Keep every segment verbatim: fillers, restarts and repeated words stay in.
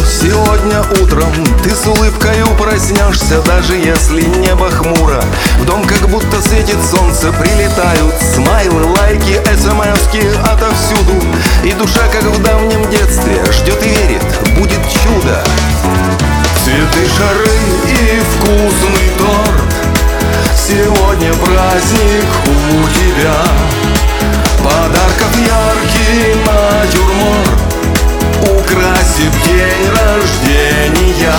Сегодня утром ты с улыбкой проснешься, даже если небо хмуро. В дом как будто светит солнце, прилетают смайлы, лайки, смски отовсюду. И душа, как в давнем детстве, ждет и верит, будет чудо. Цветы, шары и вкусный торт. Сегодня праздник у тебя. Подарков яркий натюрморт украсит день рождения.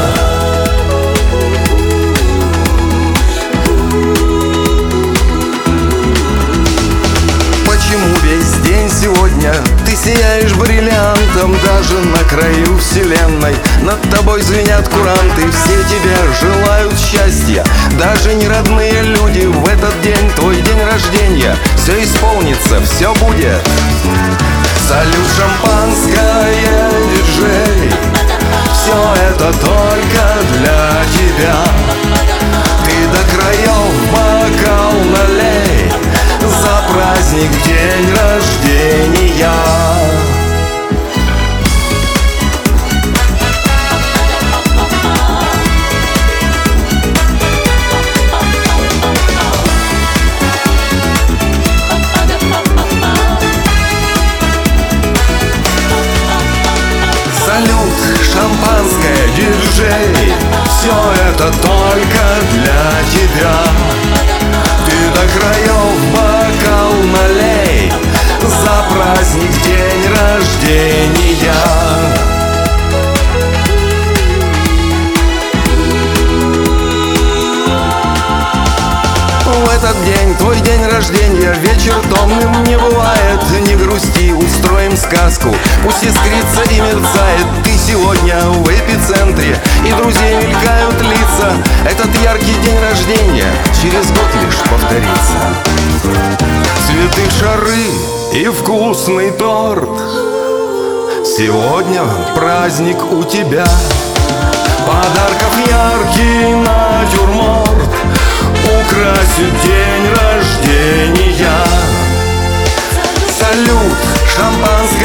Почему весь день сегодня ты сияешь бриллиантом? Даже на краю вселенной над тобой звенят куранты. Все тебе желают счастья, даже не родные люди. В этот день, твой день рождения, все исполнится, все будет. Салют, шампанское, диджей, все это только для тебя. Ты до краев бокал налей за праздник, день рождения. Салют, шампанское, диджей, все это только для тебя. Ты до краев бокал налей за праздник, день рождения. В этот день, твой день рождения, вечер томным не бывает. Не грусти, устроим сказку, пусть искрится и мерцает. Ты сегодня в эпицентре, и друзей мелькают лица. Этот яркий день рождения через год лишь повторится. Цветы, шары и вкусный торт. Сегодня праздник у тебя. Подарков яркий натюрморт украсит день рождения. Салют, шампанское,